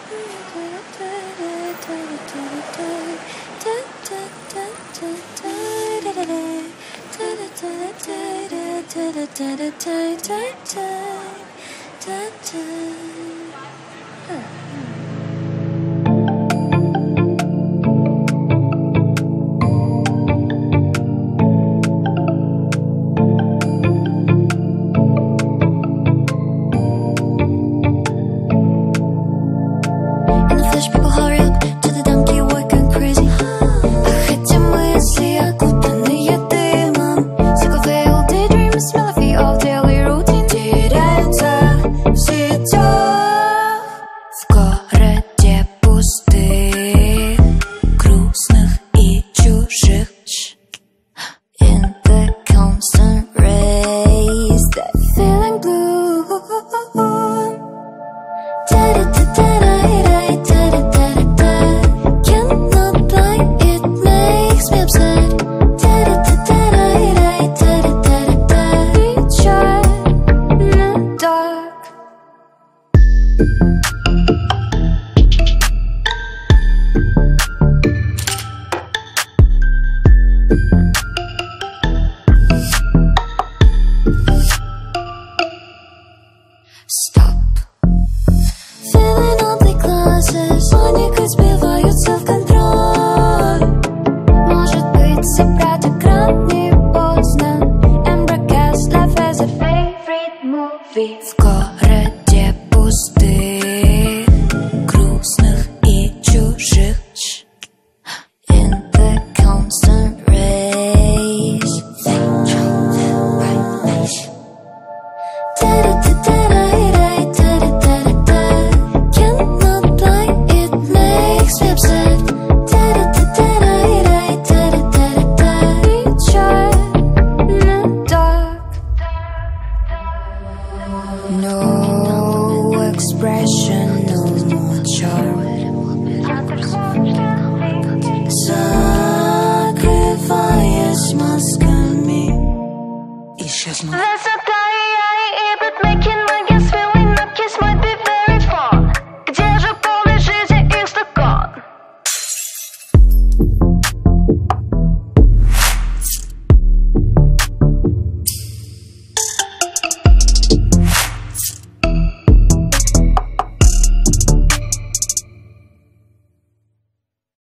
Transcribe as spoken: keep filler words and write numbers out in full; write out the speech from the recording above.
People hurry up to the donkey, working crazy. А хотя мысли окутанные дымом, sick of all daydreams, smell of all daily routine. Теряются в сетях, в городе пустых, грустных и чужих. In the constant race, that feeling blue. Da-da-da-da-da. Stop. Feeling all the glasses, паника сбиваются в контроль. Может быть, собрать экран не поздно. And broadcast life as a favorite movie. В городе пустых, грустных и чужих. In the constant race, they try the right place. Da-da-da-da. No expression, no more charm. Закрываясь мозгами, исчезну.